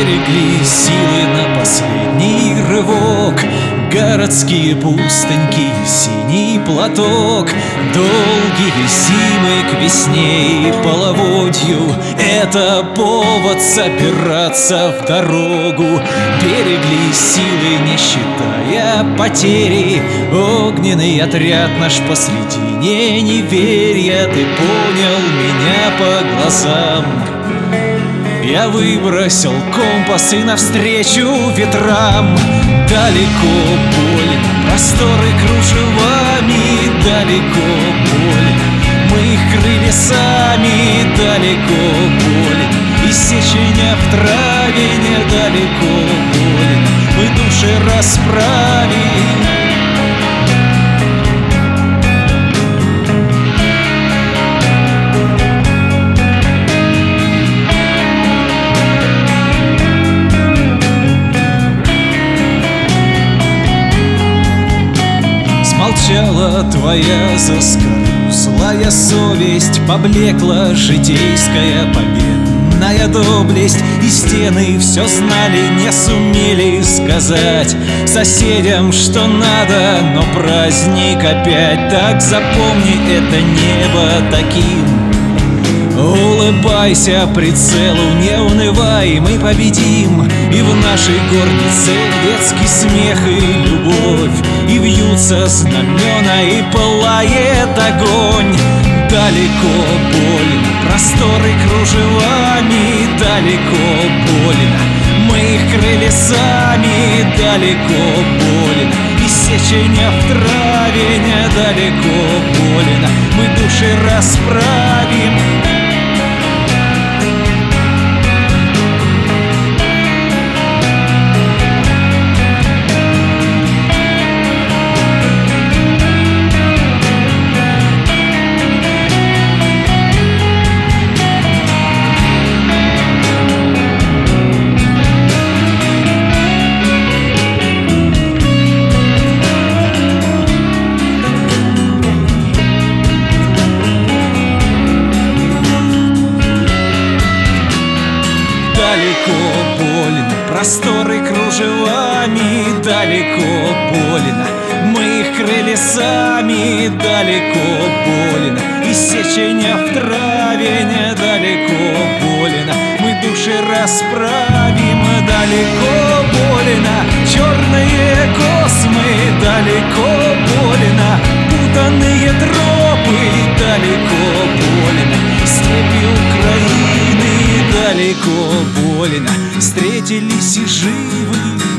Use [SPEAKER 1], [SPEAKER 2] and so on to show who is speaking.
[SPEAKER 1] берегли силы на последний рывок. Городские пустыньки, синий платок, долгие зимы к весне и половодью — это повод собираться в дорогу. Берегли силы, не считая потери, огненный отряд наш посредине неверия. Ты понял меня по глазам. Я выбросил компас и навстречу ветрам. Далеко больно, просторы кружевами, далеко больно, мы их крылья сами, далеко больно, иссечения в траве недалеко больно, мы души расправим. Молчала твоя заскорузлая совесть, поблекла житейская победная доблесть, и стены все знали, не сумели сказать соседям, что надо, но праздник опять. Так запомни это небо таким. Улыбайся прицелу, не унывай, мы победим. И в нашей горнице детский смех и любовь, и вьются знамена, и пылает огонь. Далеко больно, просторы кружевами, далеко больно, мы их крыли сами, далеко больно, иссечения в траве недалеко больно, мы души расправим. Далеко больно, просторы кружевами, далеко больно, мы их крыли сами, далеко больно, иссечения в траве недалеко больно, мы души расправим. Далеко больно, черные космы, далеко больно, путанные тропы, далеко больно, степи Украины, далеко больно, встретились и живы.